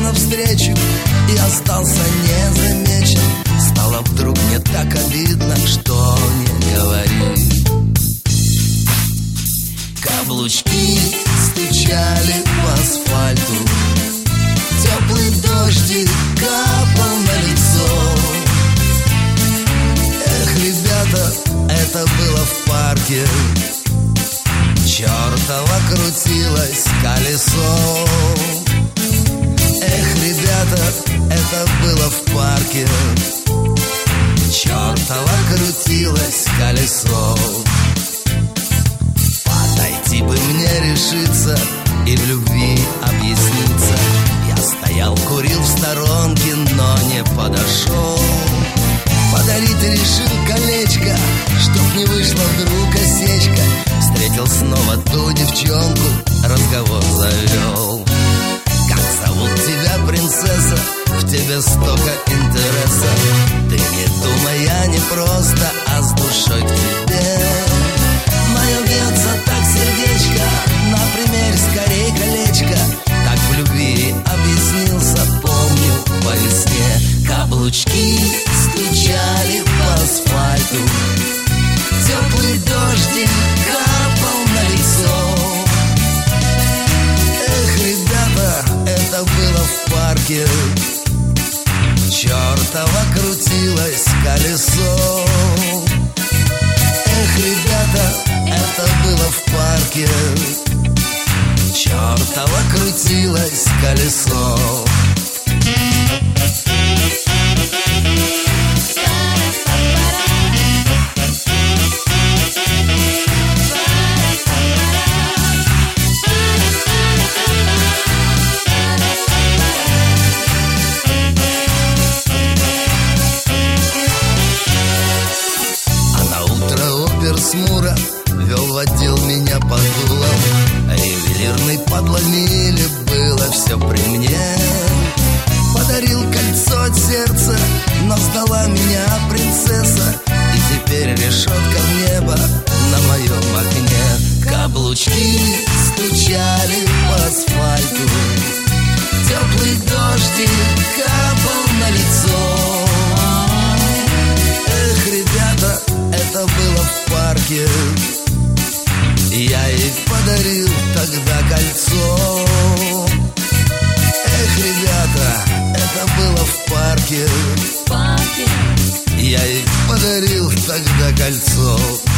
навстречу и остался незамечен. Стало вдруг мне так обидно, что не говори. Каблучки стучали по асфальту, теплый дождик капал на лицо. Эх, ребята, это было в парке, чертово крутилось колесо. Эх, ребята, это было в парке, чертово крутилось колесо. Подойти бы мне решиться и в любви объясниться. Я стоял, курил в сторонке, но не подошел. Подарить решил колечко, чтоб не вышло вдруг осечка. Встретил снова ту девчонку, разговор завел. Как зовут тебя, принцесса? В тебе столько интереса. Ты не думай, я не просто, а с душой к тебе. Мое бьется так сердечко, например, скорей колечко. Так в любви объяснился, помню, по весне. Каблучки стучали по асфальту, теплый дождик капал на лицо. Эх, ребята, это было в парке, чертово крутилось колесо. Эх, ребята, это было в парке, чертово крутилось колесо. Смура вел в отдел меня под дулом. Ювелирный подломили, было все при мне. Подарил кольцо от сердца, но сдала меня принцесса. И теперь решетка в небо на моем окне. Каблучки стучали по асфальту, теплый дождик капал на лицо. Эх, ребята, это было в парке, я ей подарил тогда кольцо. Эх, ребята, это было в парке, я ей подарил тогда кольцо.